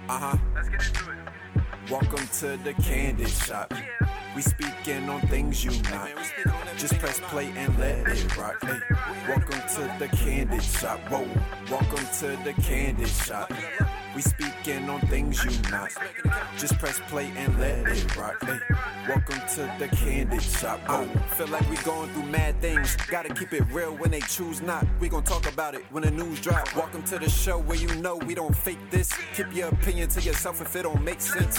Let's get into it. Welcome to the Candid Shop. We speaking on things you not. Just press play and let it rock. Hey, welcome to the Candid Shop. Whoa, welcome to the Candid Shop. We speaking on things you not. Just press play and let it rock. Hey, welcome to the Candid Shop. Oh, feel like we going through mad things. Gotta keep it real when they choose not. We gon' talk about it when the news drop. Welcome to the show where you know we don't fake this. Keep your opinion to yourself if it don't make sense.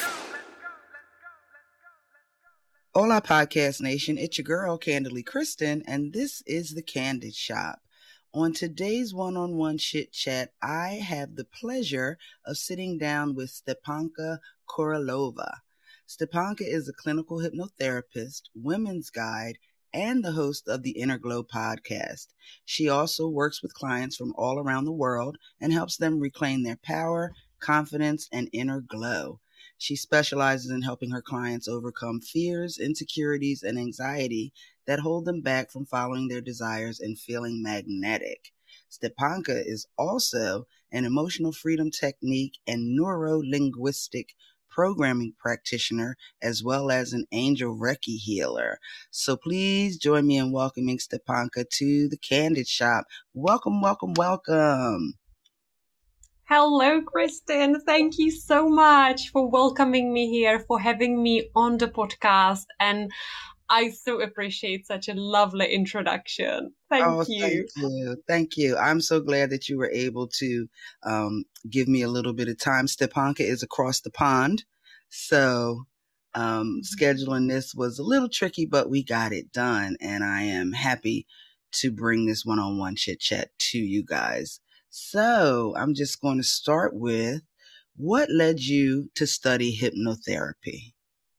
Hola, Podcast Nation. It's your girl, Candidly Kristen, and this is the Candid Shop. On today's one-on-one chit-chat, I have the pleasure of sitting down with Stepanka Korolova. Stepanka is a clinical hypnotherapist, women's guide, and the host of the Inner Glow podcast. She also works with clients from all around the world and helps them reclaim their power, confidence, and inner glow. She specializes in helping her clients overcome fears, insecurities, and anxiety that hold them back from following their desires and feeling magnetic. Stepanka is also an emotional freedom technique and neuro-linguistic programming practitioner, as well as an angel Reiki healer. So please join me in welcoming Stepanka to the Candid Shop. Welcome, welcome, welcome. Hello, Kristen. Thank you so much for welcoming me here, for having me on the podcast. And I so appreciate such a lovely introduction. Thank you. Thank you. I'm so glad that you were able to give me a little bit of time. Stepanka is across the pond. So scheduling this was a little tricky, but we got it done. And I am happy to bring this one-on-one chit-chat to you guys. So I'm just going to start with, what led you to study hypnotherapy?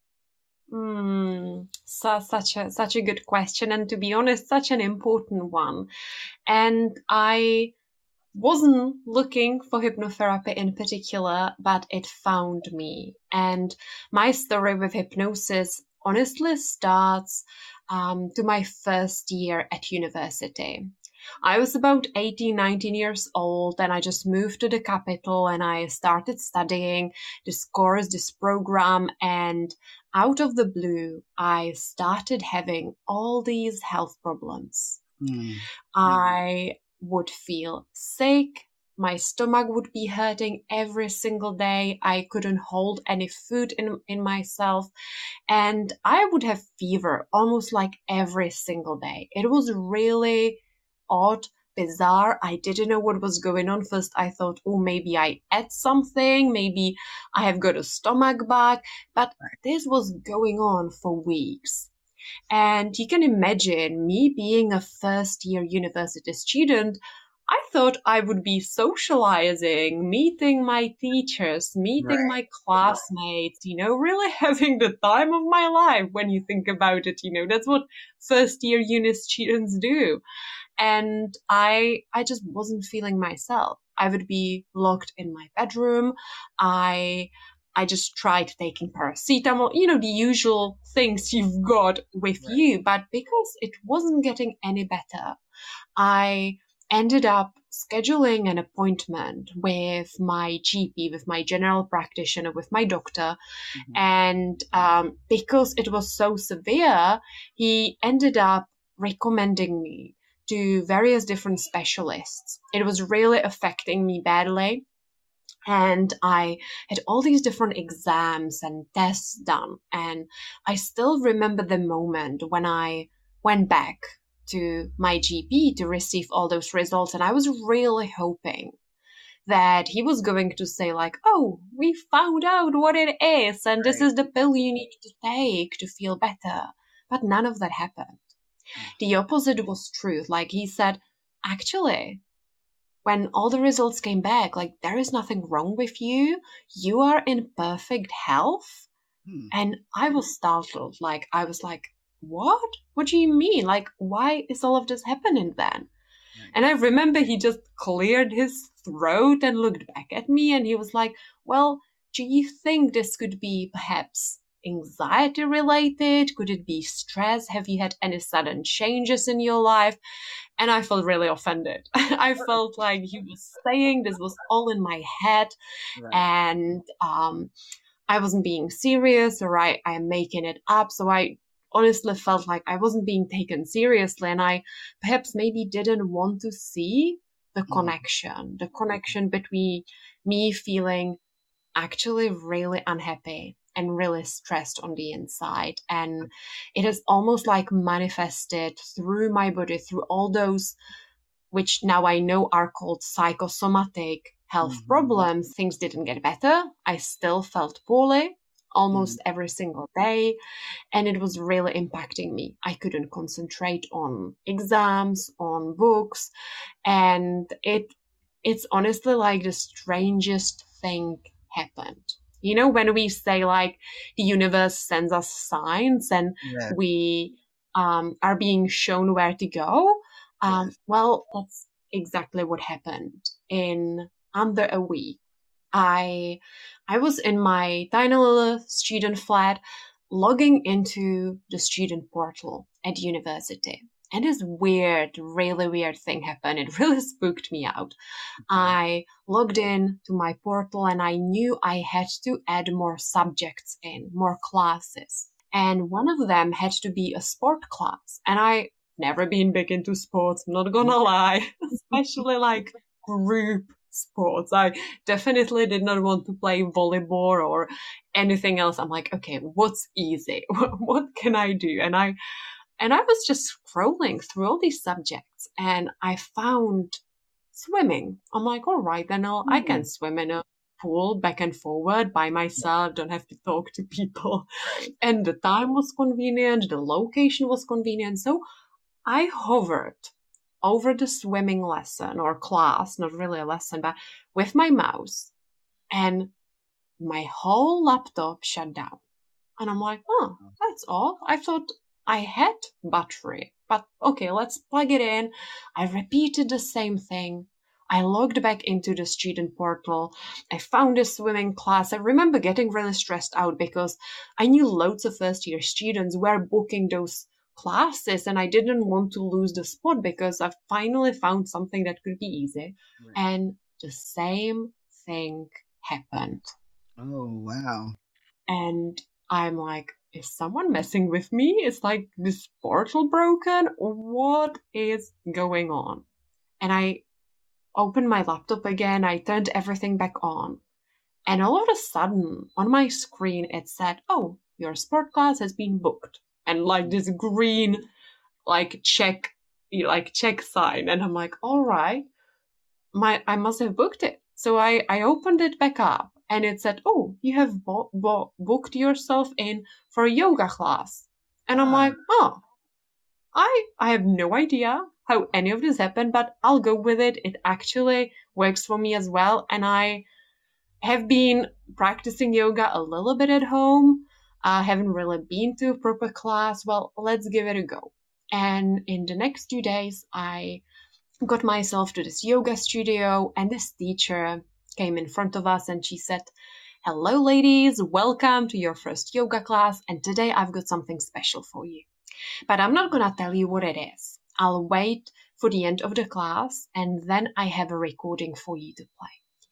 Such a good question. And to be honest, such an important one. And I wasn't looking for hypnotherapy in particular, but it found me. And my story with hypnosis honestly starts to my first year at university. I was about 18, 19 years old, and I just moved to the capital and I started studying this course, this program, and out of the blue, I started having all these health problems. I would feel sick. My stomach would be hurting every single day. I couldn't hold any food in myself. And I would have fever almost like every single day. It was really odd, bizarre. I didn't know what was going on. First, I thought, oh, maybe I ate something. Maybe I have got a stomach bug. But this was going on for weeks. And you can imagine me being a first-year university student. I thought I would be socializing, meeting my teachers, meeting my classmates, really having the time of my life when you think about it. That's what first-year uni students do. And I just wasn't feeling myself. I would be locked in my bedroom. I just tried taking paracetamol, the usual things you've got with you. But because it wasn't getting any better, I ended up scheduling an appointment with my GP, with my general practitioner, with my doctor. And because it was so severe, he ended up recommending me to various different specialists. It was really affecting me badly. And I had all these different exams and tests done. And I still remember the moment when I went back to my GP to receive all those results. And I was really hoping that he was going to say like, oh, we found out what it is. And this is the pill you need to take to feel better. But none of that happened. The opposite was true. Like he said, actually, when all the results came back, like, there is nothing wrong with you. You are in perfect health. And I was startled. Like, I was like, what? What do you mean? Like, why is all of this happening then? And I remember he just cleared his throat and looked back at me. And he was like, well, do you think this could be perhaps anxiety related? Could it be stress? Have you had any sudden changes in your life? And I felt really offended. I felt like he was saying this was all in my head, and I wasn't being serious, or I am making it up. So I honestly felt like I wasn't being taken seriously, and I perhaps maybe didn't want to see the connection between me feeling actually really unhappy and really stressed on the inside. And it has almost like manifested through my body, through all those, which now I know are called psychosomatic health problems. Things didn't get better. I still felt poorly almost every single day. And it was really impacting me. I couldn't concentrate on exams, on books. And it's honestly like the strangest thing happened. You know, when we say like the universe sends us signs and we are being shown where to go. Well, that's exactly what happened. In under a week, I was in my tiny little student flat, logging into the student portal at university. And this really weird thing happened. It really spooked me out. I logged in to my portal and I knew I had to add more subjects in, more classes. And one of them had to be a sport class. And I never been big into sports, I'm not gonna lie, especially like group sports. I definitely did not want to play volleyball or anything else. I'm like, okay, what's easy? What can I do? And I was just scrolling through all these subjects and I found swimming. I'm like, all right, then I can swim in a pool back and forward by myself, don't have to talk to people. And the time was convenient, the location was convenient. So I hovered over the swimming lesson or class, not really a lesson, but with my mouse, and my whole laptop shut down. And I'm like, oh, that's odd. I thought I had battery, but okay, let's plug it in. I repeated the same thing. I logged back into the student portal. I found a swimming class. I remember getting really stressed out because I knew loads of first year students were booking those classes and I didn't want to lose the spot because I finally found something that could be easy. Right. And the same thing happened. Oh, wow. And I'm like, is someone messing with me? Is like this portal broken? What is going on? And I opened my laptop again. I turned everything back on. And all of a sudden on my screen, it said, oh, your sport class has been booked. And like this green, check sign. And I'm like, all right, I must have booked it. So I opened it back up and it said, oh, you have booked yourself in for a yoga class. And I'm like, oh, I have no idea how any of this happened, but I'll go with it. It actually works for me as well. And I have been practicing yoga a little bit at home. I haven't really been to a proper class. Well, let's give it a go. And in the next 2 days, I got myself to this yoga studio and this teacher came in front of us and she said, hello, ladies, welcome to your first yoga class. And today I've got something special for you. But I'm not going to tell you what it is. I'll wait for the end of the class and then I have a recording for you to play.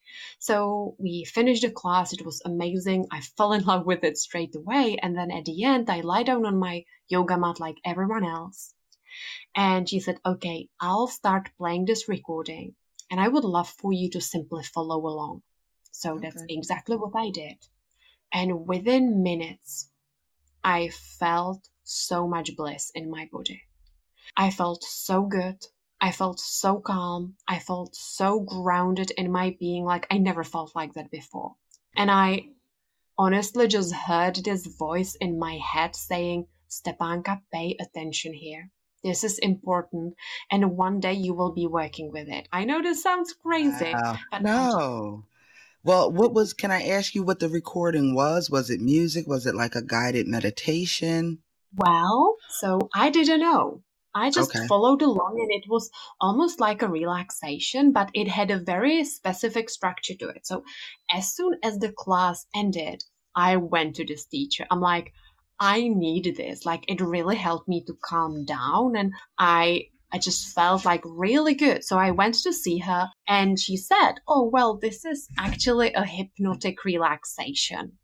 So we finished the class. It was amazing. I fell in love with it straight away. And then at the end, I lie down on my yoga mat like everyone else. And she said, okay, I'll start playing this recording and I would love for you to simply follow along. So that's exactly what I did. And within minutes, I felt so much bliss in my body. I felt so good. I felt so calm. I felt so grounded in my being, like I never felt like that before. And I honestly just heard this voice in my head saying, Stepanka, pay attention here. This is important. And one day you will be working with it. I know this sounds crazy. But no. Well, can I ask you what the recording was? Was it music? Was it like a guided meditation? Well, so I didn't know. I just followed along and it was almost like a relaxation, but it had a very specific structure to it. So as soon as the class ended, I went to this teacher. I'm like, I need this. Like, it really helped me to calm down. And I just felt like really good. So I went to see her and she said, oh, well, this is actually a hypnotic relaxation.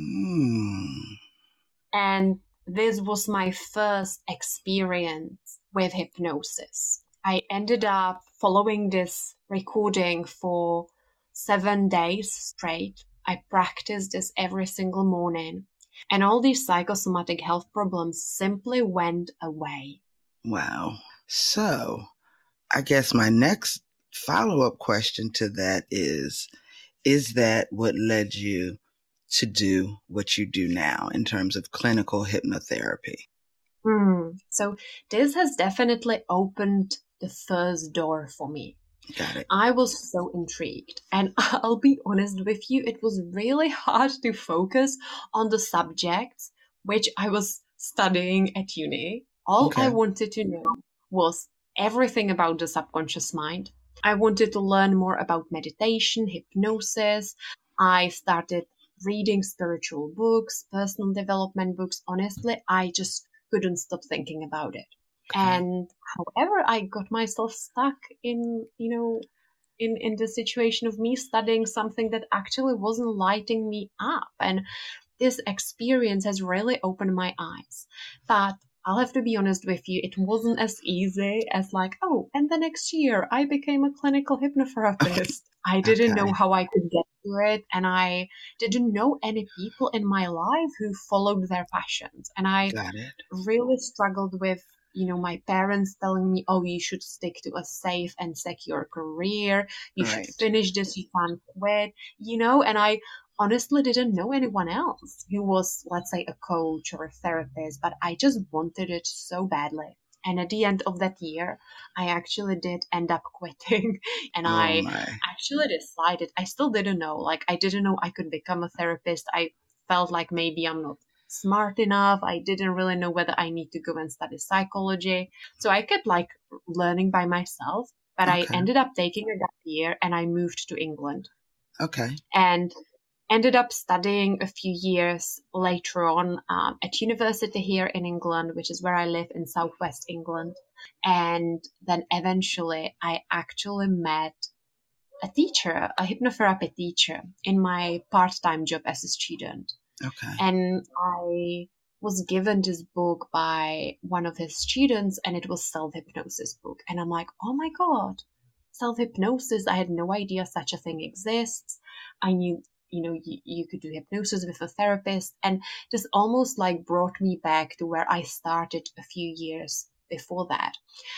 And this was my first experience with hypnosis. I ended up following this recording for 7 days straight. I practiced this every single morning. And all these psychosomatic health problems simply went away. Wow. So I guess my next follow-up question to that is that what led you to do what you do now in terms of clinical hypnotherapy? So this has definitely opened the first door for me. Got it. I was so intrigued. And I'll be honest with you, it was really hard to focus on the subjects which I was studying at uni. All I wanted to know was everything about the subconscious mind. I wanted to learn more about meditation, hypnosis. I started reading spiritual books, personal development books. Honestly, I just couldn't stop thinking about it. And however, I got myself stuck in the situation of me studying something that actually wasn't lighting me up. And this experience has really opened my eyes. But I'll have to be honest with you, it wasn't as easy as like, oh, and the next year I became a clinical hypnotherapist. I didn't know how I could get to it, and I didn't know any people in my life who followed their passions. And I really struggled with, my parents telling me, oh, you should stick to a safe and secure career. You should finish this, you can't quit, and I honestly didn't know anyone else who was, let's say, a coach or a therapist, but I just wanted it so badly. And at the end of that year, I actually did end up quitting. And I actually decided, I still didn't know, like, I didn't know I could become a therapist. I felt like maybe I'm not smart enough. I didn't really know whether I need to go and study psychology. So I kept like learning by myself, but I ended up taking a gap year and I moved to England. And ended up studying a few years later on at university here in England, which is where I live in southwest England. And then eventually I actually met a teacher, a hypnotherapy teacher, in my part-time job as a student. And I was given this book by one of his students, and it was self-hypnosis book. And I'm like, oh my God, self-hypnosis. I had no idea such a thing exists. I knew, you could do hypnosis with a therapist. And this almost like brought me back to where I started a few years before that.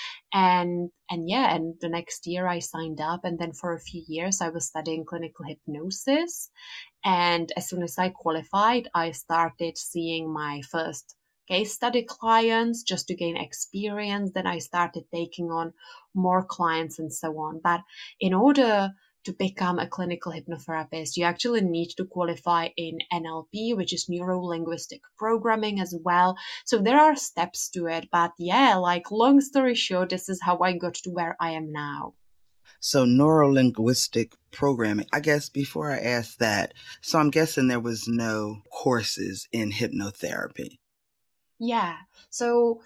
And the next year I signed up, and then for a few years I was studying clinical hypnosis. And as soon as I qualified, I started seeing my first case study clients just to gain experience. Then I started taking on more clients and so on. But in order to become a clinical hypnotherapist, you actually need to qualify in NLP, which is neuro-linguistic programming as well. So there are steps to it. But yeah, like long story short, this is how I got to where I am now. So neuro-linguistic programming, I guess before I ask that, so I'm guessing there was no courses in hypnotherapy. Yeah. So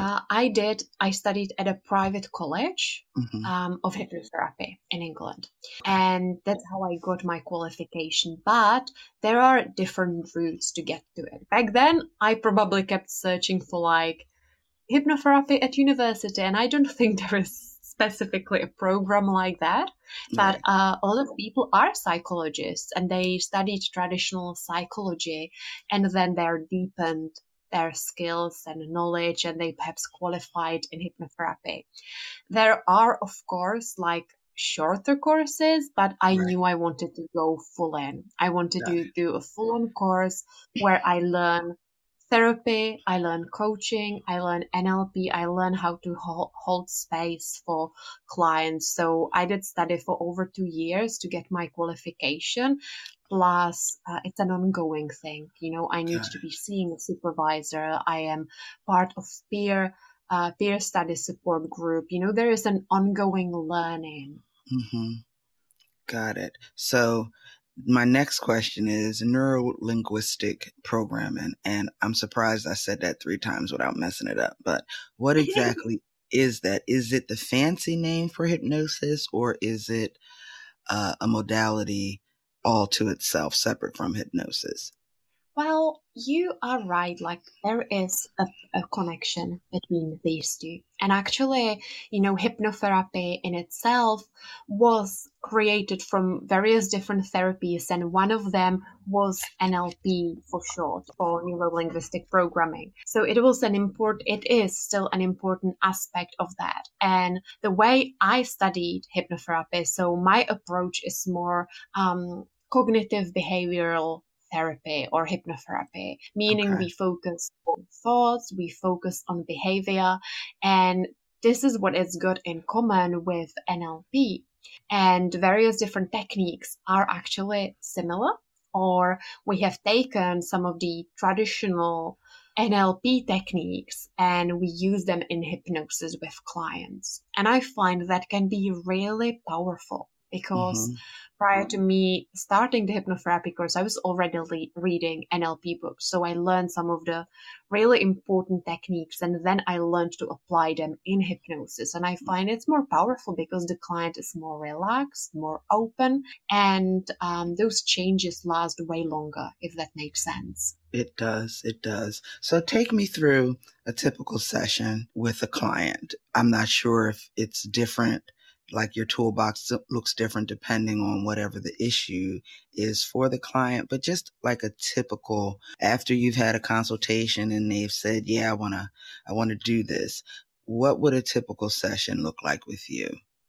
I studied at a private college of hypnotherapy in England. And that's how I got my qualification. But there are different routes to get to it. Back then, I probably kept searching for like hypnotherapy at university. And I don't think there is specifically a program like that. But a lot of people are psychologists and they studied traditional psychology, and then they're deepened their skills and knowledge, and they perhaps qualified in hypnotherapy. There are, of course, like shorter courses, but I knew I wanted to go full in. I wanted to do a full-on course where I learn therapy, I learn coaching, I learn NLP, I learn how to hold space for clients. So I did study for over 2 years to get my qualification. Plus, it's an ongoing thing. I need to be seeing a supervisor. I am part of peer study support group. There is an ongoing learning. Got it. So my next question is neuro-linguistic programming. And I'm surprised I said that 3 times without messing it up. But what exactly is that? Is it the fancy name for hypnosis, or is it a modality all to itself, separate from hypnosis? Well, you are right. Like, there is a connection between these two. And actually, hypnotherapy in itself was created from various different therapies. And one of them was NLP for short, for neuro-linguistic programming. So it is still an important aspect of that. And the way I studied hypnotherapy, so my approach is more cognitive behavioral therapy or hypnotherapy, meaning we focus on thoughts, we focus on behavior, and this is what is got in common with NLP. And various different techniques are actually similar, or we have taken some of the traditional NLP techniques and we use them in hypnosis with clients. And I find that can be really powerful because prior to me starting the hypnotherapy course, I was already reading NLP books. So I learned some of the really important techniques, and then I learned to apply them in hypnosis. And I find it's more powerful because the client is more relaxed, more open, and those changes last way longer, if that makes sense. It does. It does. So take me through a typical session with a client. I'm not sure if it's different, like your toolbox looks different depending on whatever the issue is for the client, but just like a typical, after you've had a consultation and they've said, yeah, I want to do this. What would a typical session look like with you?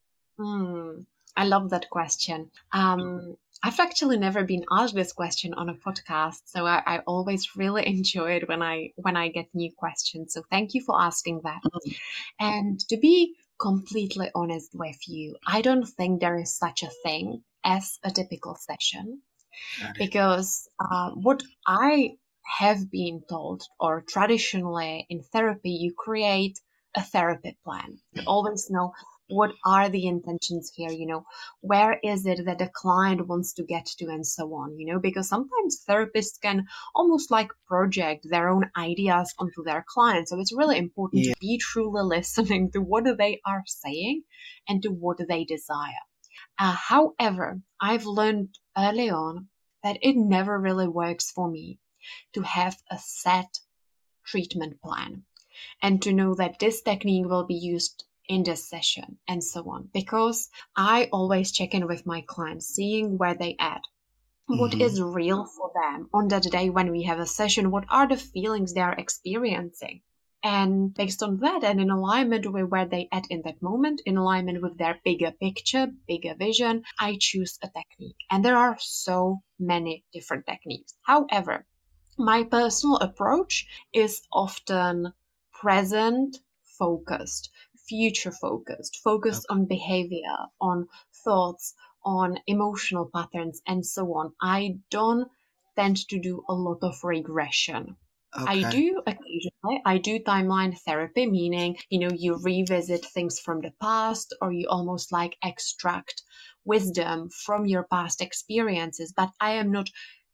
I love that question. I've actually never been asked this question on a podcast, so I always really enjoy it when I get new questions. So thank you for asking that. And to be completely honest with you, I don't think there is such a thing as a typical session, because what I have been told, or traditionally in therapy, you create a therapy plan. You always know what are the intentions here, where is it that the client wants to get to, and so on, because sometimes therapists can almost like project their own ideas onto their clients. So it's really important to be truly listening to what they are saying and to what they desire. However, I've learned early on that it never really works for me to have a set treatment plan and to know that this technique will be used in this session and so on, because I always check in with my clients, seeing where they at, what is real for them on that day when we have a session, what are the feelings they are experiencing. And based on that, and in alignment with where they at in that moment, in alignment with their bigger picture, bigger vision, I choose a technique. And there are so many different techniques. However, my personal approach is often present focused, future focused on behavior, on thoughts, on emotional patterns, and so on. I don't tend to do a lot of regression. I do occasionally, I do timeline therapy, meaning, you revisit things from the past, or you almost like extract wisdom from your past experiences, but I am not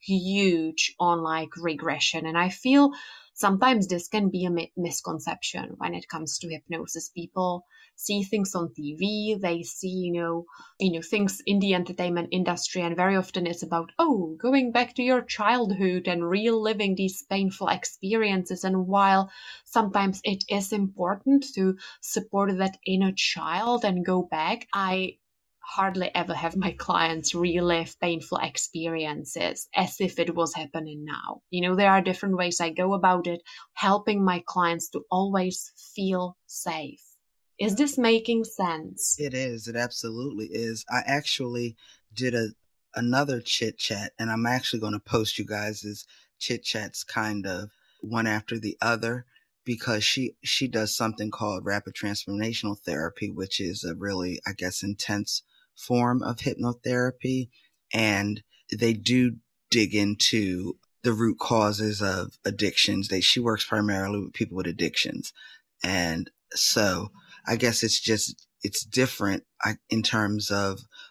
huge on like regression. And I feel sometimes this can be a misconception when it comes to hypnosis. People see things on TV, they see, things in the entertainment industry, and very often it's about, going back to your childhood and reliving these painful experiences. And while sometimes it is important to support that inner child and go back, I hardly ever have my clients relive painful experiences as if it was happening now. There are different ways I go about it, helping my clients to always feel safe. Is this making sense? It is. It absolutely is. I actually did another chit chat, and I'm actually going to post you guys' chit chats kind of one after the other, because she does something called rapid transformational therapy, which is a really, I guess, intense form of hypnotherapy. And they do dig into the root causes of addictions. She works primarily with people with addictions. And so I guess it's different in terms of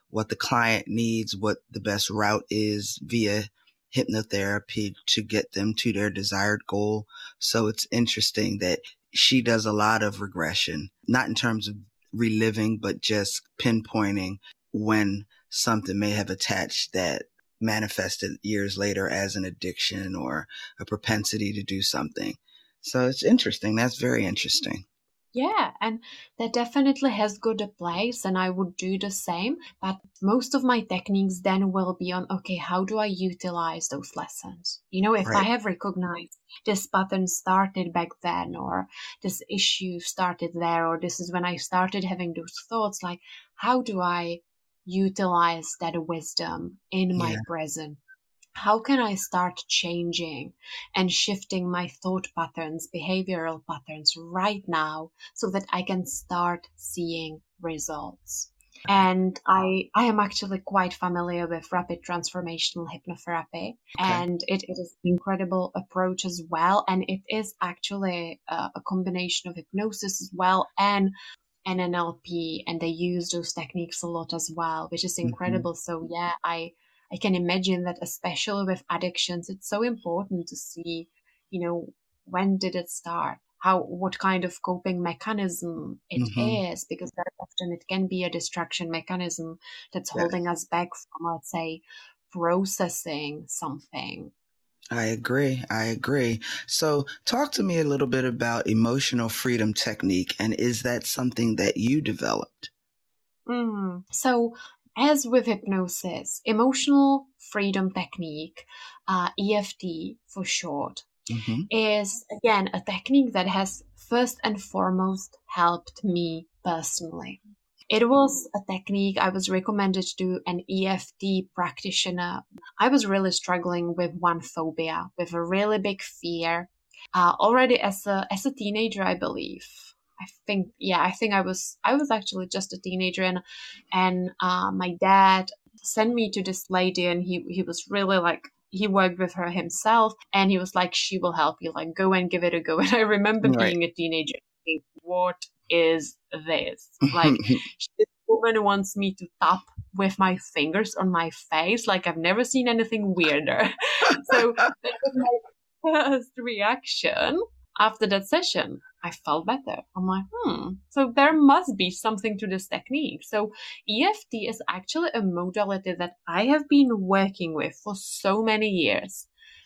what the client needs, what the best route is via hypnotherapy to get them to their desired goal. So it's interesting that she does a lot of regression, not in terms of reliving, but just pinpointing when something may have attached that manifested years later as an addiction or a propensity to do something. So it's interesting. That's very interesting. Yeah, and that definitely has got a place, and I would do the same. But most of my techniques then will be on, okay, how do I utilize those lessons? You know, if I have recognized this pattern started back then, or this issue started there, or this is when I started having those thoughts, like, how do I utilize that wisdom in my present? How can I start changing and shifting my thought patterns, behavioral patterns right now so that I can start seeing results? And I am actually quite familiar with rapid transformational hypnotherapy, and it is an incredible approach as well. And it is actually a combination of hypnosis as well and NLP, and they use those techniques a lot as well, which is incredible. So yeah, I can imagine that, especially with addictions, it's so important to see, you know, when did it start? What kind of coping mechanism it is, because very often it can be a distraction mechanism that's holding us back from, let's say, processing something. I agree. So talk to me a little bit about emotional freedom technique, and is that something that you developed? So as with hypnosis, emotional freedom technique, EFT for short, is again a technique that has first and foremost helped me personally. It was a technique I was recommended to an EFT practitioner. I was really struggling with one phobia, with a really big fear, already as a teenager, I believe. I think I was actually just a teenager, and my dad sent me to this lady, and he was really like, he worked with her himself, and he was like, she will help you, like, go and give it a go. And I remember being a teenager thinking, what is this? Like, this woman wants me to tap with my fingers on my face. Like, I've never seen anything weirder. So that was my first reaction. After that session, I felt better. I'm like, so there must be something to this technique. So EFT is actually a modality that I have been working with for so many years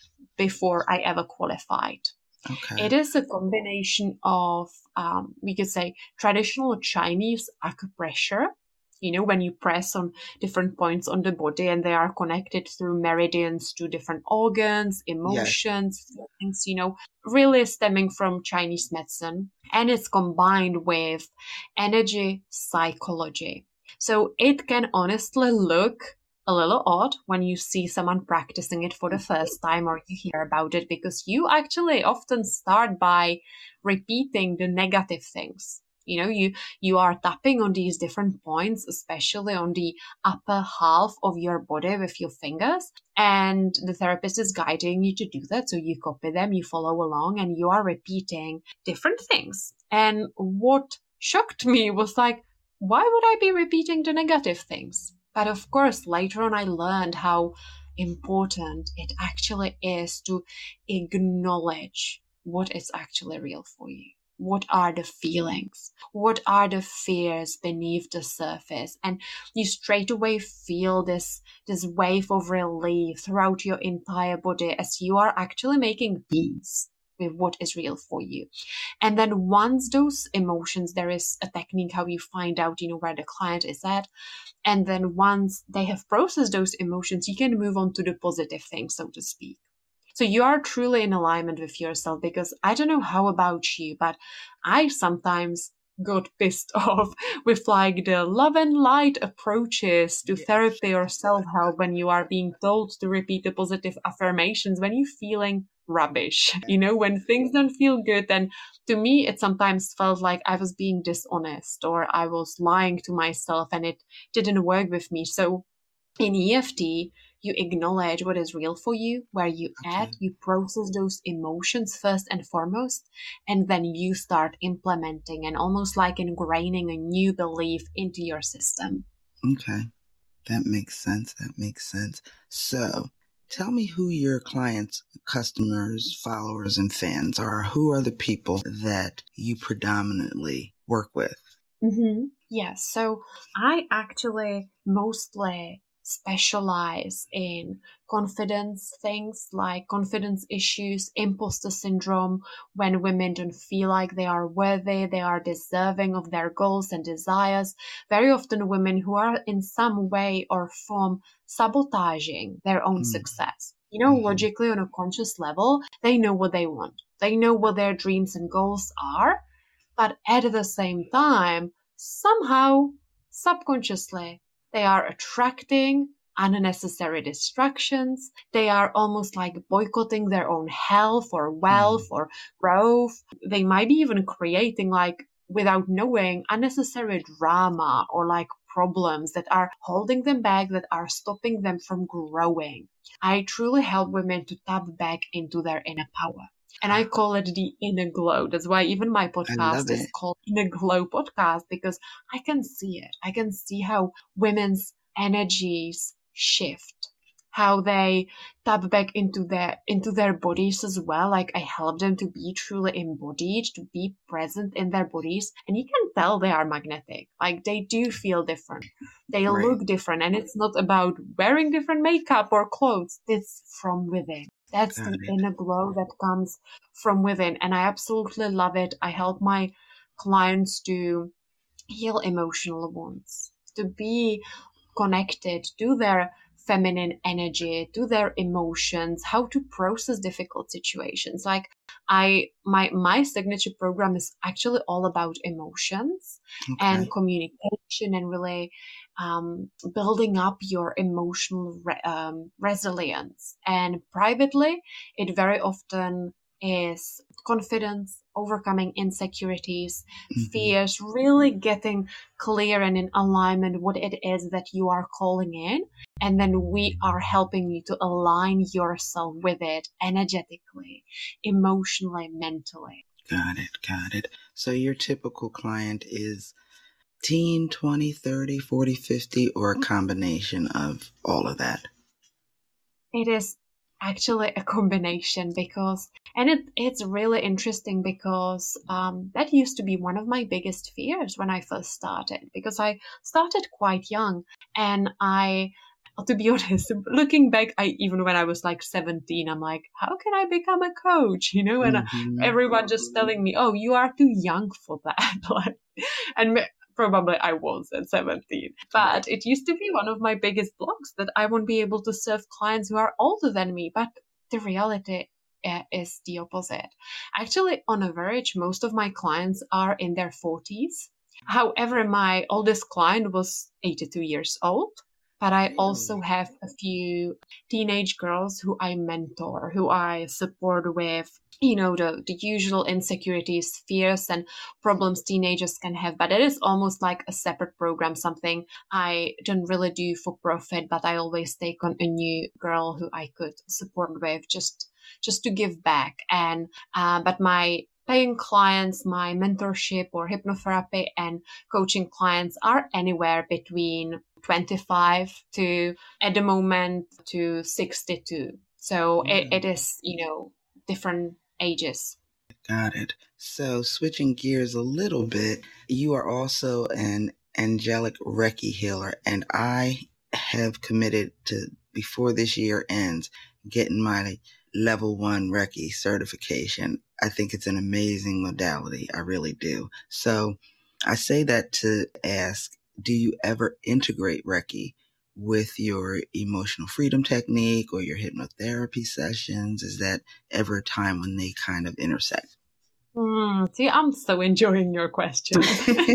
before I ever qualified. It is a combination of, we could say, traditional Chinese acupressure. You know, when you press on different points on the body and they are connected through meridians to different organs, emotions, things, you know, really stemming from Chinese medicine. And it's combined with energy psychology. So it can honestly look a little odd when you see someone practicing it for the first time or you hear about it, because you actually often start by repeating the negative things. You know, you are tapping on these different points, especially on the upper half of your body with your fingers. And the therapist is guiding you to do that. So you copy them, you follow along, and you are repeating different things. And what shocked me was like, why would I be repeating the negative things? But of course, later on, I learned how important it actually is to acknowledge what is actually real for you. What are the feelings? What are the fears beneath the surface? And you straight away feel this wave of relief throughout your entire body as you are actually making peace with what is real for you. And then once those emotions, there is a technique how you find out, you know, where the client is at. And then once they have processed those emotions, you can move on to the positive things, so to speak. So you are truly in alignment with yourself, because I don't know how about you, but I sometimes got pissed off with like the love and light approaches to therapy or self-help when you are being told to repeat the positive affirmations when you're feeling rubbish, you know, when things don't feel good. And to me, it sometimes felt like I was being dishonest or I was lying to myself, and it didn't work with me. So in EFT, you acknowledge what is real for you, where you at, you process those emotions first and foremost, and then you start implementing and almost like ingraining a new belief into your system. Okay. That makes sense. So tell me who your clients, customers, followers, and fans are. Who are the people that you predominantly work with? Mm-hmm. Yes, so I actually mostly specialize in confidence things like confidence issues, imposter syndrome, when women don't feel like they are worthy, they are deserving of their goals and desires. Very often, women who are in some way or form sabotaging their own success. Logically, on a conscious level, they know what they want, they know what their dreams and goals are. But at the same time, somehow, subconsciously, they are attracting unnecessary distractions. They are almost like boycotting their own health or wealth or growth. They might be even creating, like, without knowing, unnecessary drama or like problems that are holding them back, that are stopping them from growing. I truly help women to tap back into their inner power. And I call it the inner glow. That's why even my podcast is called Inner Glow Podcast, because I can see it. I can see how women's energies shift, how they tap back into their bodies as well. Like, I help them to be truly embodied, to be present in their bodies. And you can tell they are magnetic. Like, they do feel different. They look different. And it's not about wearing different makeup or clothes. It's from within. That's the inner glow that comes from within. And I absolutely love it. I help my clients to heal emotional wounds, to be connected to their feminine energy, to their emotions, how to process difficult situations. Like, my signature program is actually all about emotions and communication, and really building up your emotional resilience. And privately, it very often is confidence, overcoming insecurities, fears, really getting clear and in alignment what it is that you are calling in. And then we are helping you to align yourself with it energetically, emotionally, mentally. Got it. So your typical client is teen, 20, 30, 40, 50, or a combination of all of that? It is actually a combination, because, and it's really interesting because that used to be one of my biggest fears when I first started, because I started quite young. And to be honest, looking back, even when I was like 17, I'm like, how can I become a coach? And everyone just telling me, oh, you are too young for that. And probably I was at 17. But it used to be one of my biggest blocks, that I won't be able to serve clients who are older than me. But the reality is the opposite. Actually, on average, most of my clients are in their 40s. However, my oldest client was 82 years old. But I also have a few teenage girls who I mentor, who I support with, the usual insecurities, fears, and problems teenagers can have. But it is almost like a separate program, something I don't really do for profit, but I always take on a new girl who I could support with, just to give back. And but my paying clients, my mentorship or hypnotherapy and coaching clients are anywhere between 25 to, at the moment, to 62. So it is, different ages. Got it. So switching gears a little bit, you are also an angelic Reiki healer, and I have committed to, before this year ends, getting my level 1 Reiki certification. I think it's an amazing modality. I really do. So I say that to ask, do you ever integrate Reiki with your emotional freedom technique or your hypnotherapy sessions? Is that ever a time when they kind of intersect? See, I'm so enjoying your questions.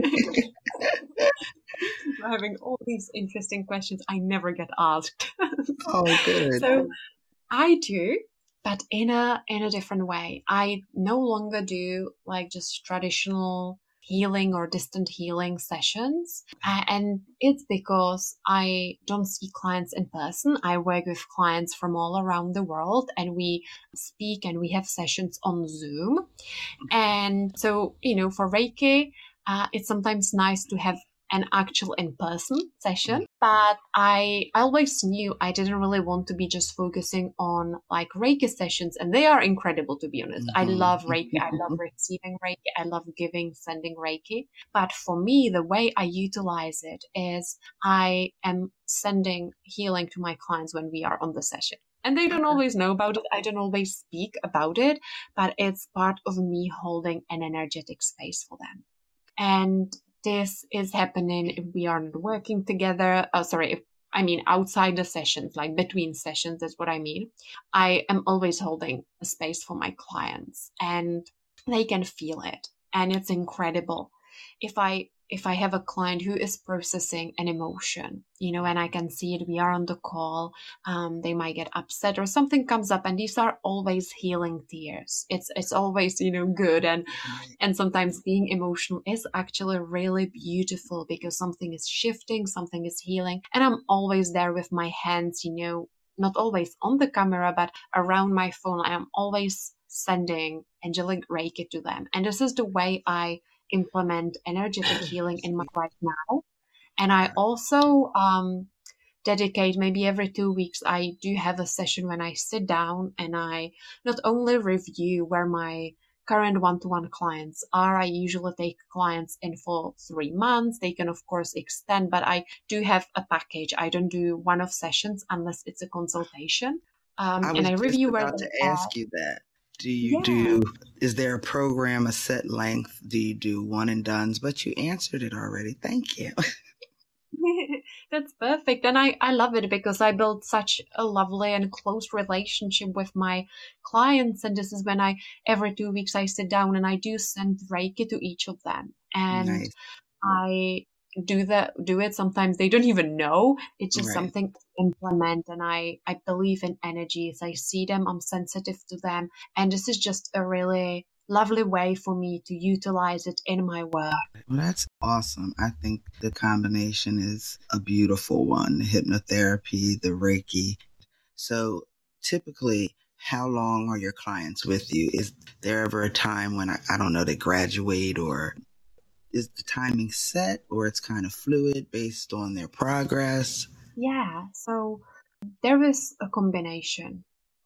You're having all these interesting questions I never get asked. Oh, good. So I do, but in a different way. I no longer do like just traditional healing or distant healing sessions. And it's because I don't see clients in person. I work with clients from all around the world, and we speak and we have sessions on Zoom. And so, for Reiki, it's sometimes nice to have an actual in-person session. But I always knew I didn't really want to be just focusing on like Reiki sessions, and they are incredible, to be honest. I love Reiki. I love receiving Reiki. I love giving, sending Reiki. But for me, the way I utilize it is I am sending healing to my clients when we are on the session. And they don't always know about it. I don't always speak about it, but it's part of me holding an energetic space for them. And this is happening if we are not working together. Outside the sessions, like between sessions, that's what I mean. I am always holding a space for my clients and they can feel it. And it's incredible. If I have a client who is processing an emotion, and I can see it, we are on the call, they might get upset or something comes up, and these are always healing tears. It's always, good. And sometimes being emotional is actually really beautiful because something is shifting, something is healing. And I'm always there with my hands, not always on the camera, but around my phone. I am always sending angelic Reiki to them. And this is the way I implement energetic healing in my life now. And I also dedicate maybe every 2 weeks, I do have a session when I sit down and I not only review where my current one-to-one clients are. I usually take clients in for 3 months. They can, of course, extend, but I do have a package. I don't do one-off sessions unless it's a consultation. And I review where they are. Ask you that. Is there a program, a set length? Do you do one and dones? But you answered it already. Thank you. That's perfect. And I love it because I built such a lovely and close relationship with my clients. And this is when every 2 weeks I sit down and I do send Reiki to each of them. And nice. I do it. Sometimes they don't even know. It's just something to implement. And I believe in energies. I see them. I'm sensitive to them. And this is just a really lovely way for me to utilize it in my work. Well, that's awesome. I think the combination is a beautiful one. The hypnotherapy, the Reiki. So typically, how long are your clients with you? Is there ever a time when, I don't know, they graduate, or is the timing set, or it's kind of fluid based on their progress? Yeah, so there is a combination.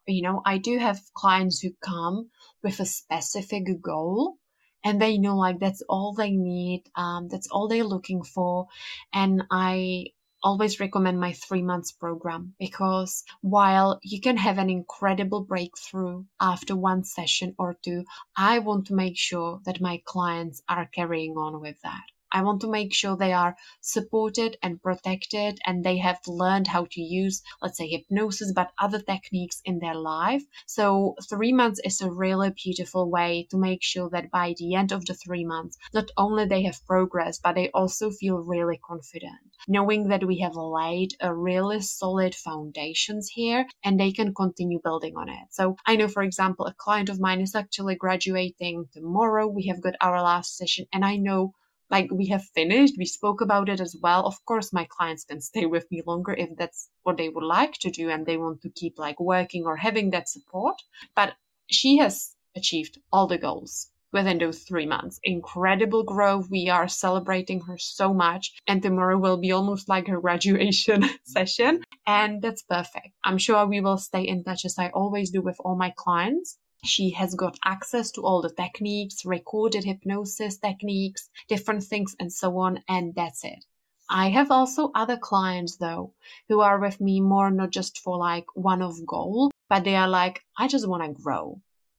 I do have clients who come with a specific goal and they know like that's all they need. That's all they're looking for. And I always recommend my 3 months program because while you can have an incredible breakthrough after one session or two, I want to make sure that my clients are carrying on with that. I want to make sure they are supported and protected and they have learned how to use, let's say, hypnosis, but other techniques in their life. So 3 months is a really beautiful way to make sure that by the end of the 3 months, not only they have progress, but they also feel really confident, knowing that we have laid a really solid foundations here and they can continue building on it. So I know, for example, a client of mine is actually graduating tomorrow. We have got our last session and I know we have finished. We spoke about it as well. Of course, my clients can stay with me longer if that's what they would like to do and they want to keep working or having that support. But she has achieved all the goals within those 3 months. Incredible growth. We are celebrating her so much. And tomorrow will be almost like her graduation session. And that's perfect. I'm sure we will stay in touch as I always do with all my clients. She has got access to all the techniques, recorded hypnosis techniques, different things and so on. And that's it. I have also other clients though, who are with me more, not just for one-off goal, but they are I just want to grow.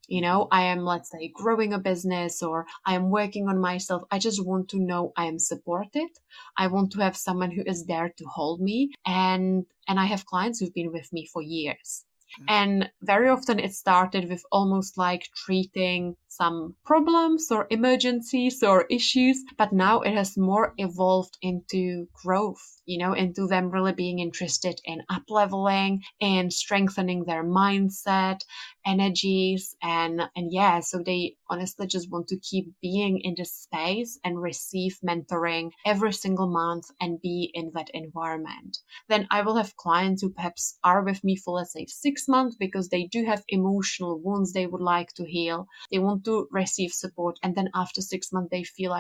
I am, let's say, growing a business or I am working on myself. I just want to know I am supported. I want to have someone who is there to hold me. And I have clients who've been with me for years. And very often it started with almost treating some problems or emergencies or issues, but now it has more evolved into growth, into them really being interested in up-leveling and strengthening their mindset, energies, and so they honestly just want to keep being in this space and receive mentoring every single month and be in that environment. Then I will have clients who perhaps are with me for, let's say, 6 months because they do have emotional wounds they would like to heal. They want to receive support. And then after 6 months, they feel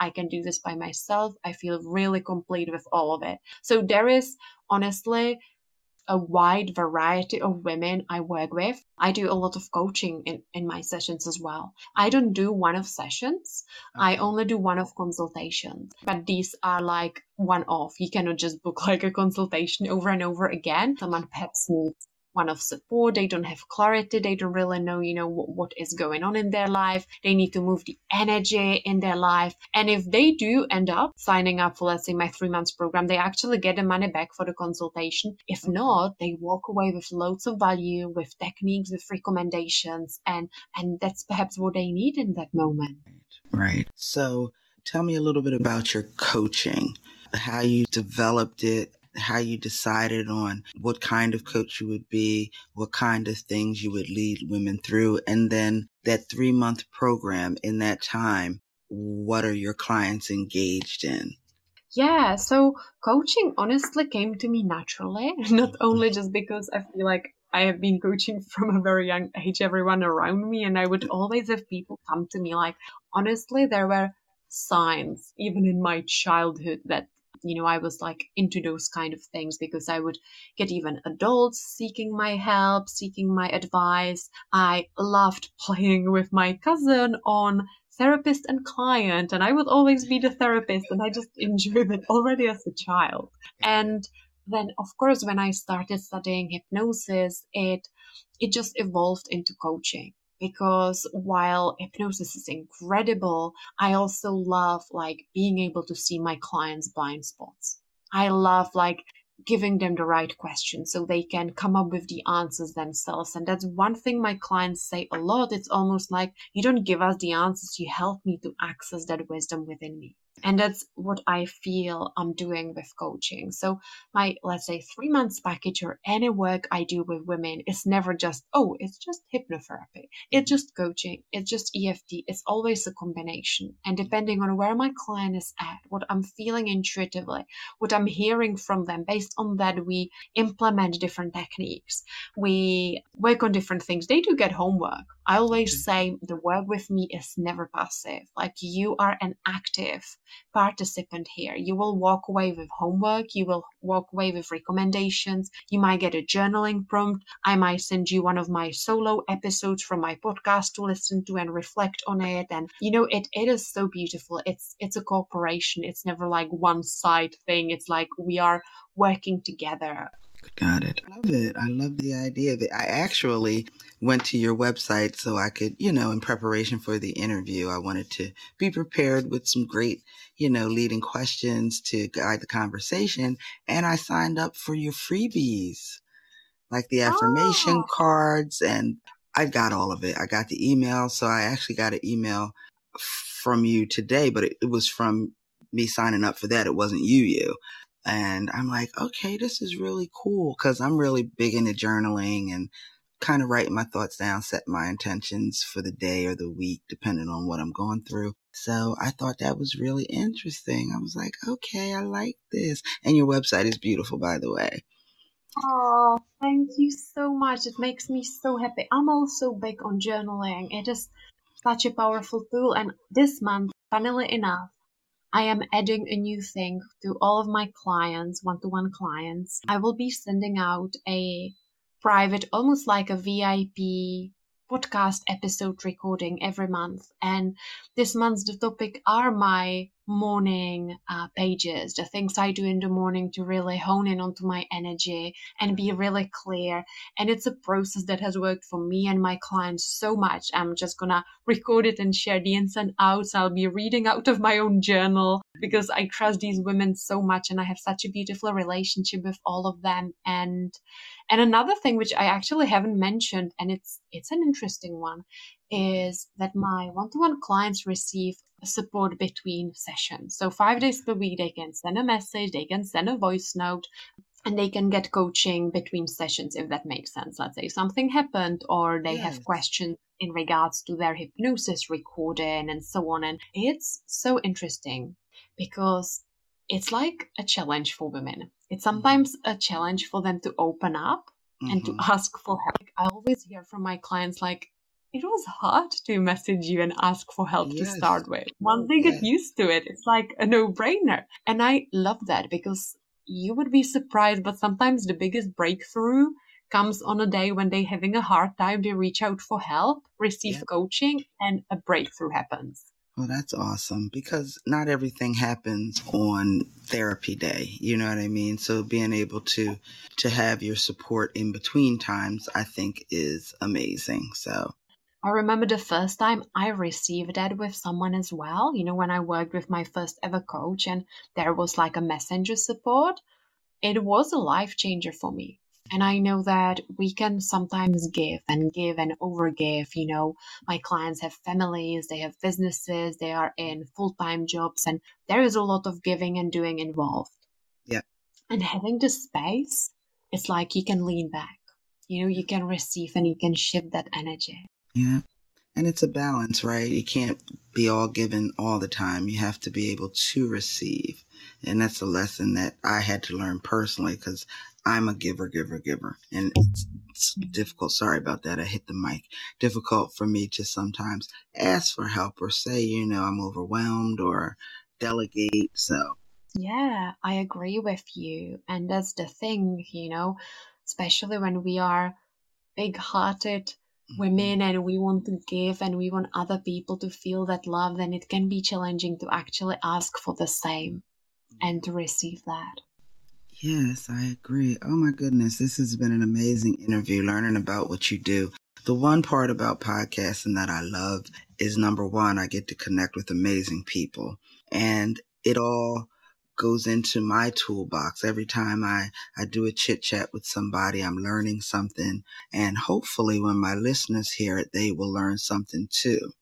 I can do this by myself. I feel really complete with all of it. So there is honestly a wide variety of women I work with. I do a lot of coaching in my sessions as well. I don't do one-off sessions. Okay. I only do one-off consultations. But these are like one-off. You cannot just book like a consultation over and over again. Someone perhaps needs one-off support. They don't have clarity. They don't really know, what is going on in their life. They need to move the energy in their life. And if they do end up signing up for, let's say, my 3 months program, they actually get the money back for the consultation. If not, they walk away with loads of value, with techniques, with recommendations. And that's perhaps what they need in that moment. Right. So tell me a little bit about your coaching, how you developed it, how you decided on what kind of coach you would be, what kind of things you would lead women through, and then that 3-month program. In that time, what are your clients engaged in? Yeah, so coaching honestly came to me naturally, not only just because I feel like I have been coaching from a very young age, everyone around me, and I would always have people come to me like, honestly, there were signs, even in my childhood, that I was like into those kind of things, because I would get even adults seeking my help, seeking my advice. I loved playing with my cousin on therapist and client, and I would always be the therapist, and I just enjoyed it already as a child. And then, of course, when I started studying hypnosis, it just evolved into coaching. Because while hypnosis is incredible, I also love like being able to see my clients' blind spots. I love like giving them the right questions so they can come up with the answers themselves. And that's one thing my clients say a lot. It's almost like, you don't give us the answers, you help me to access that wisdom within me. And that's what I feel I'm doing with coaching. So my, let's say, 3 months package or any work I do with women is never just, it's just hypnotherapy. It's just coaching. It's just EFT. It's always a combination. And depending on where my client is at, what I'm feeling intuitively, what I'm hearing from them, based on that, we implement different techniques. We work on different things. They do get homework. I always say the work with me is never passive. Like, you are an active participant here. You will walk away with homework. You will walk away with recommendations. You might get a journaling prompt. I might send you one of my solo episodes from my podcast to listen to and reflect on it. And it is so beautiful. It's a cooperation. It's never like one side thing. It's like we are working together. Got it. I love it. I love the idea of it. I actually went to your website so I could, in preparation for the interview, I wanted to be prepared with some great, leading questions to guide the conversation. And I signed up for your freebies, like the affirmation cards, and I got all of it. I got the email. So I actually got an email from you today, but it was from me signing up for that. It wasn't you. And I'm like, okay, this is really cool, because I'm really big into journaling and kind of writing my thoughts down, set my intentions for the day or the week, depending on what I'm going through. So I thought that was really interesting. I was like, okay, I like this. And your website is beautiful, by the way. Oh, thank you so much. It makes me so happy. I'm also big on journaling. It is such a powerful tool. And this month, funnily enough, I am adding a new thing to all of my clients, one-to-one clients. I will be sending out a private, almost like a VIP podcast episode recording every month. And this month's the topic are my morning pages, the things I do in the morning to really hone in onto my energy and be really clear. And it's a process that has worked for me and my clients so much. I'm just gonna record it and share the ins and outs. I'll be reading out of my own journal because I trust these women so much and I have such a beautiful relationship with all of them. And another thing which I actually haven't mentioned, and it's an interesting one, is that my one-to-one clients receive support between sessions. So 5 days per week, they can send a message, they can send a voice note, and they can get coaching between sessions, if that makes sense. Let's say something happened or they have questions in regards to their hypnosis recording and so on. And it's so interesting because it's like a challenge for women. It's sometimes a challenge for them to open up and to ask for help. I always hear from my clients like, it was hard to message you and ask for help to Yes. start with. Once they get used to it, it's like a no-brainer. And I love that because you would be surprised, but sometimes the biggest breakthrough comes on a day when they're having a hard time. They reach out for help, receive coaching, and a breakthrough happens. Well, that's awesome because not everything happens on therapy day. You know what I mean? So being able to have your support in between times, I think is amazing. So I remember the first time I received that with someone as well, when I worked with my first ever coach and there was like a messenger support, it was a life changer for me. And I know that we can sometimes give and overgive. My clients have families, they have businesses, they are in full-time jobs, and there is a lot of giving and doing involved. Yeah. And having the space, it's like you can lean back. You can receive and you can shift that energy. Yeah. And it's a balance, right? You can't be all given all the time. You have to be able to receive. And that's a lesson that I had to learn personally because I'm a giver. And it's difficult. Sorry about that. I hit the mic. Difficult for me to sometimes ask for help or say, I'm overwhelmed or delegate. So. Yeah, I agree with you. And that's the thing, especially when we are big-hearted women and we want to give and we want other people to feel that love, then it can be challenging to actually ask for the same and to receive that. Yes, I agree. Oh my goodness, this has been an amazing interview, learning about what you do. The one part about podcasting that I love is, number one, I get to connect with amazing people, and it all goes into my toolbox. Every time I do a chit chat with somebody, I'm learning something, and hopefully when my listeners hear it, they will learn something too.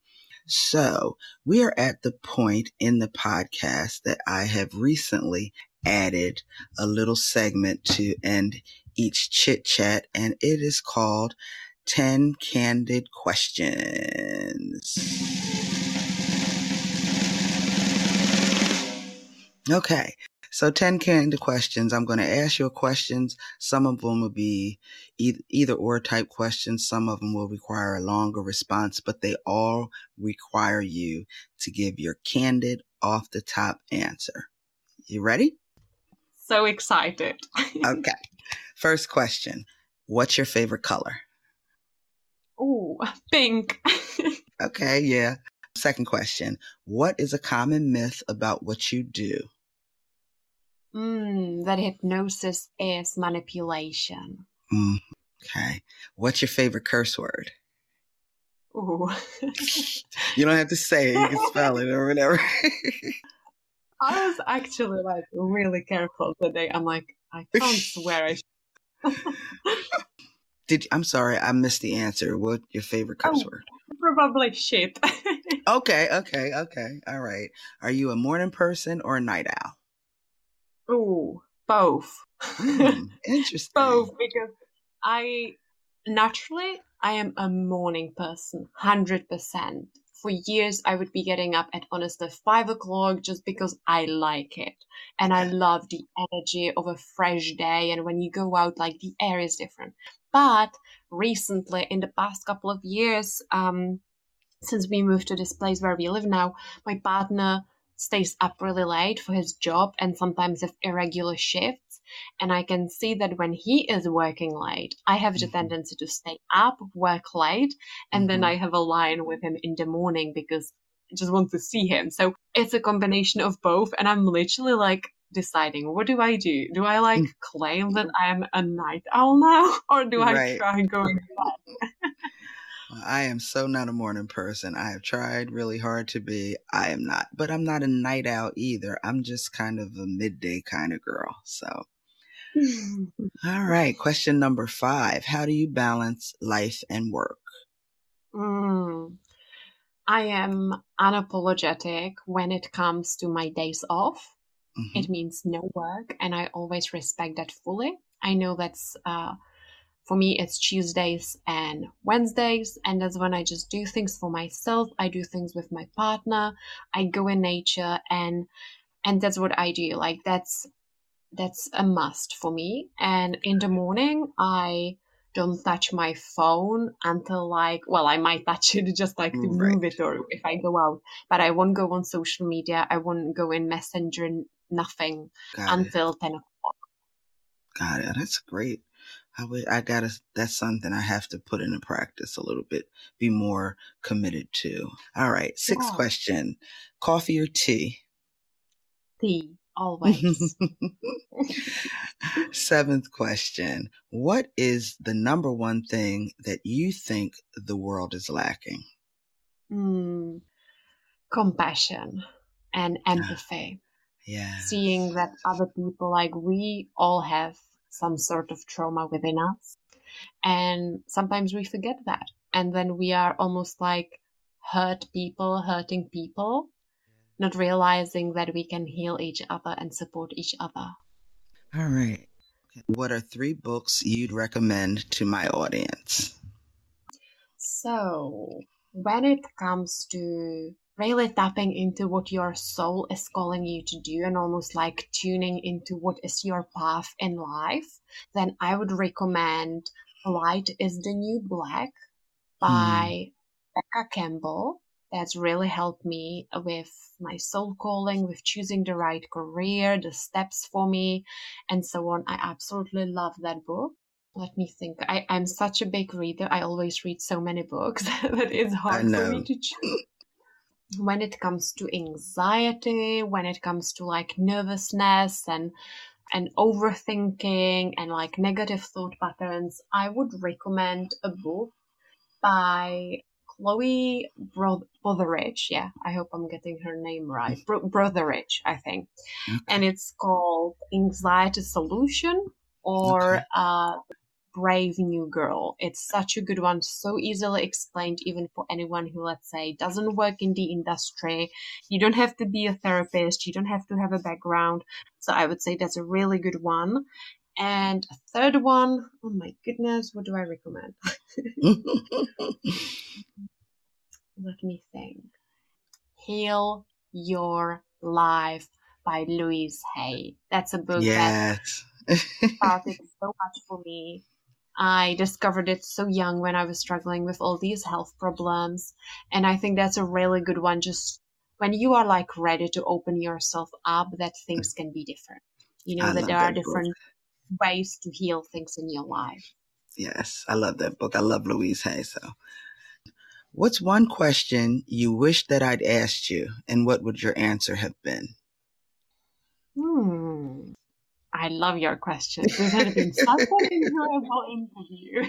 So we are at the point in the podcast that I have recently added a little segment to end each chit chat, and it is called 10 Candid Questions. Okay, so 10 candid questions. I'm going to ask you questions. Some of them will be either or type questions. Some of them will require a longer response, but they all require you to give your candid, off the top answer. You ready? So excited. Okay. First question. What's your favorite color? Ooh, pink. Okay, yeah. Second question. What is a common myth about what you do? That hypnosis is manipulation. Okay. What's your favorite curse word? Ooh. You don't have to say it. You can spell it or whatever. I was actually really careful today. I'm like, I can't swear. I'm sorry, I missed the answer. What's your favorite curse word? Probably shit. Okay. All right. Are you a morning person or a night owl? Ooh, both. Interesting. Both, because I am a morning person, 100%. For years, I would be getting up at honestly 5 o'clock just because I like it. And I love the energy of a fresh day. And when you go out, the air is different. But recently, in the past couple of years, since we moved to this place where we live now, my partner stays up really late for his job and sometimes have irregular shifts. And I can see that when he is working late, I have the tendency to stay up, work late, and then I have a line with him in the morning because I just want to see him. So it's a combination of both. And I'm literally deciding, what do I do? Do I claim that I'm a night owl now? Or do I try going back? I am so not a morning person. I have tried really hard to be. I am not. But I'm not a night owl either. I'm just kind of a midday kind of girl. So, all right. Question number 5. How do you balance life and work? I am unapologetic when it comes to my days off. It means no work. And I always respect that fully. I know that's... for me, it's Tuesdays and Wednesdays, and that's when I just do things for myself. I do things with my partner. I go in nature, and that's what I do. That's a must for me. And in the morning, I don't touch my phone until like, well, I might touch it just like to move it or if I go out, but I won't go on social media. I won't go in Messenger, nothing until 10 o'clock. Got it. That's great. That's something I have to put into practice a little bit, be more committed to. All right. Sixth question. Coffee or tea? Tea, always. Seventh question. What is the number one thing that you think the world is lacking? Compassion and empathy. Yeah. Seeing that other people, like we all have some sort of trauma within us. And sometimes we forget that. And then we are almost like hurting people, not realizing that we can heal each other and support each other. All right. What are 3 books you'd recommend to my audience? So when it comes to really tapping into what your soul is calling you to do and almost like tuning into what is your path in life, then I would recommend Light is the New Black by Becca Campbell. That's really helped me with my soul calling, with choosing the right career, the steps for me, and so on. I absolutely love that book. Let me think. I'm such a big reader. I always read so many books that it's hard for me to choose. When it comes to anxiety, when it comes to like nervousness and overthinking and like negative thought patterns, I would recommend a book by Chloe Brotheridge. Yeah, I hope I'm getting her name right. Brotheridge, I think. Okay. And it's called Anxiety Solution or Brave New Girl. It's such a good one, so easily explained even for anyone who, let's say, doesn't work in the industry. You don't have to be a therapist. You don't have to have a background. So I would say that's a really good one. And a third one, oh my goodness, what do I recommend? Let me think. Heal Your Life by Louise Hay. That's a book that started so much for me. I discovered it so young when I was struggling with all these health problems. And I think that's a really good one. Just when you are like ready to open yourself up, that things can be different. You know, that there are different ways to heal things in your life. Yes, I love that book. I love Louise Hay. So what's one question you wish that I'd asked you, and what would your answer have been? I love your questions. This has been such an enjoyable interview.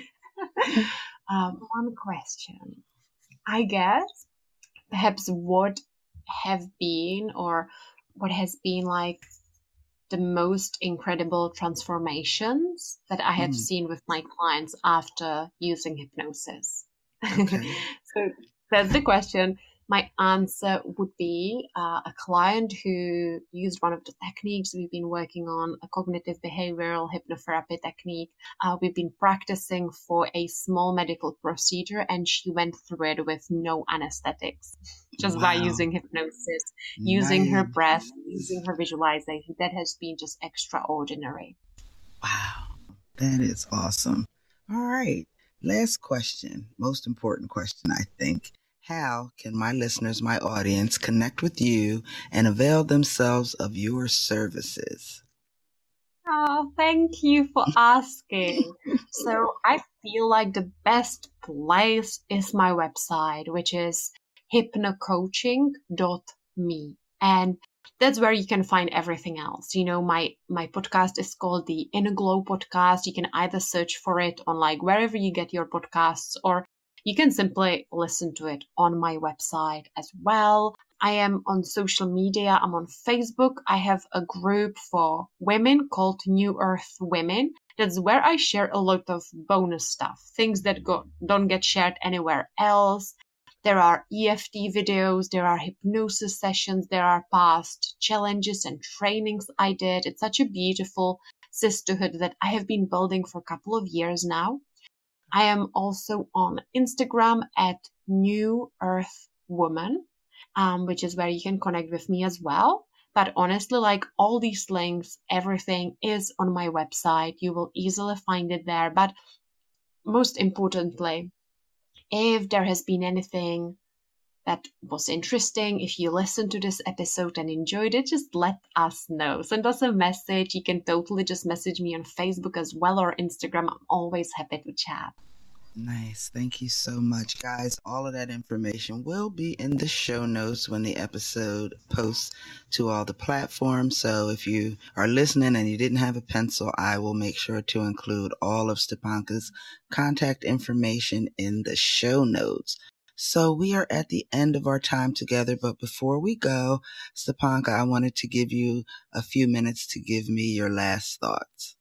One question. I guess perhaps what has been like the most incredible transformations that I have seen with my clients after using hypnosis. Okay. So that's the question. My answer would be a client who used one of the techniques we've been working on, a cognitive behavioral hypnotherapy technique. We've been practicing for a small medical procedure, and she went through it with no anesthetics, just by using hypnosis, using her breath, using her visualization. That has been just extraordinary. Wow, that is awesome. All right, last question, most important question, I think. How can my listeners, my audience, connect with you and avail themselves of your services? Oh, thank you for asking. So I feel like the best place is my website, which is hypnocoaching.me. And that's where you can find everything else. You know, my podcast is called the Inner Glow Podcast. You can either search for it on like wherever you get your podcasts, or you can simply listen to it on my website as well. I am on social media. I'm on Facebook. I have a group for women called New Earth Women. That's where I share a lot of bonus stuff, things that don't get shared anywhere else. There are EFT videos, there are hypnosis sessions, there are past challenges and trainings I did. It's such a beautiful sisterhood that I have been building for a couple of years now. I am also on Instagram at New Earth Woman, which is where you can connect with me as well. But honestly, like all these links, everything is on my website. You will easily find it there. But most importantly, if there has been anything that was interesting, if you listened to this episode and enjoyed it, just let us know. Send us a message. You can totally just message me on Facebook as well or Instagram. I'm always happy to chat. Nice. Thank you so much, guys. All of that information will be in the show notes when the episode posts to all the platforms. So if you are listening and you didn't have a pencil, I will make sure to include all of Stepanka's contact information in the show notes. So we are at the end of our time together, but before we go, Stepanka, I wanted to give you a few minutes to give me your last thoughts.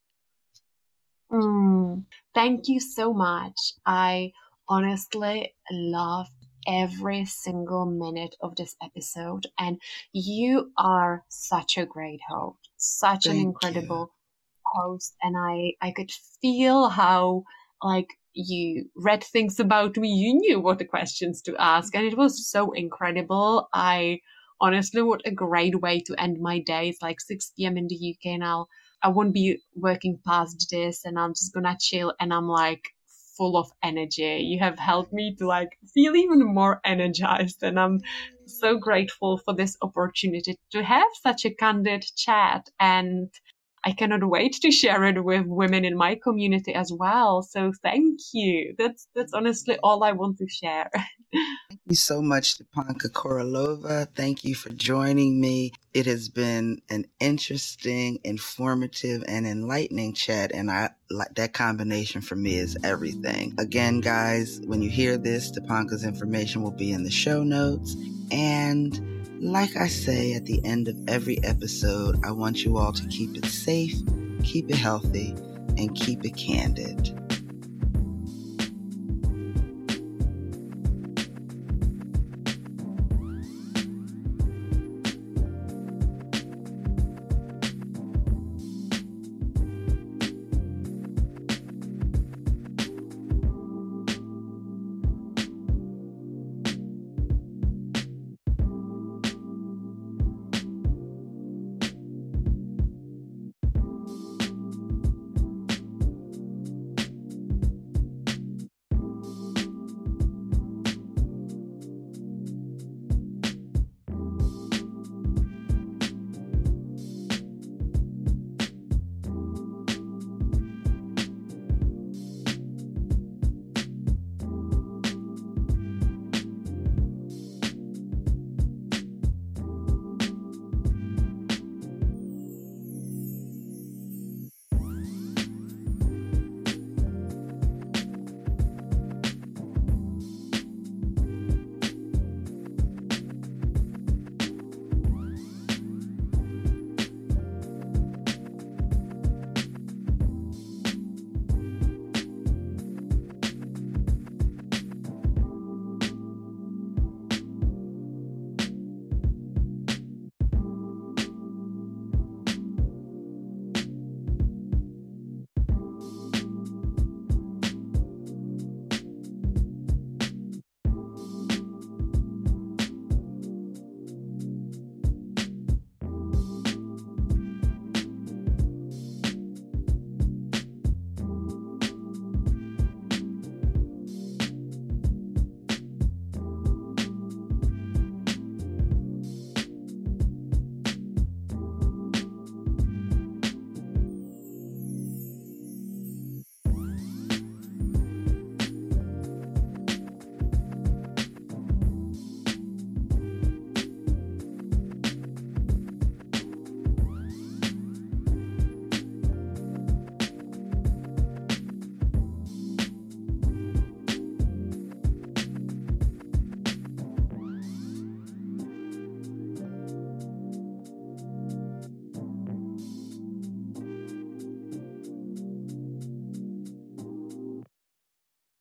Thank you so much. I honestly loved every single minute of this episode, and you are such a great host, such an incredible host, and I could feel how you read things about me, you knew what the questions to ask, and it was so incredible. I honestly, what a great way to end my day. It's like 6 p.m. in the UK now. I won't be working past this, and I'm just gonna chill, and I'm like full of energy. You have helped me to feel even more energized, and I'm so grateful for this opportunity to have such a candid chat, and I cannot wait to share it with women in my community as well. So thank you. That's honestly all I want to share. Thank you so much, Stepanka Korolova. Thank you for joining me. It has been an interesting, informative, and enlightening chat, and that combination for me is everything. Again, guys, when you hear this, Stepanka's information will be in the show notes. And like I say at the end of every episode, I want you all to keep it safe, keep it healthy, and keep it candid.